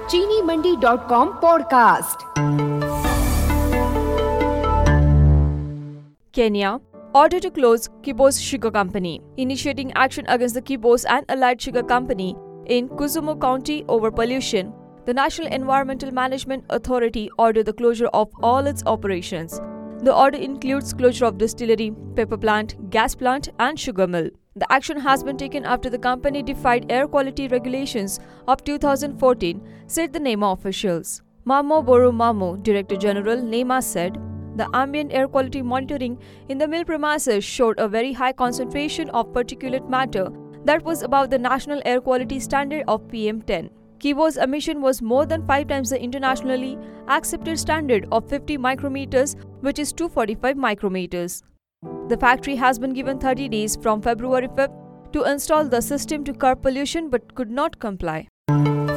चीनीमंडी.com podcast. Kenya, order to close Kibos Sugar Company, initiating action against the Kibos and Allied Sugar Company in Kisumu County over pollution. The National Environmental Management Authority ordered the closure of all its operations. The order includes closure of distillery, paper plant, gas plant, and sugar mill. The action has been taken after the company defied air quality regulations of 2014, said the NEMA officials. Mamo Boru Mamo, Director General, NEMA said, the ambient air quality monitoring in the mill premises showed a very high concentration of particulate matter that was above the national air quality standard of PM10. Kibos emission was more than 5 times the internationally accepted standard of 50 micrometers, which is 245 micrometers. The factory has been given 30 days from February 5th to install the system to curb pollution but could not comply.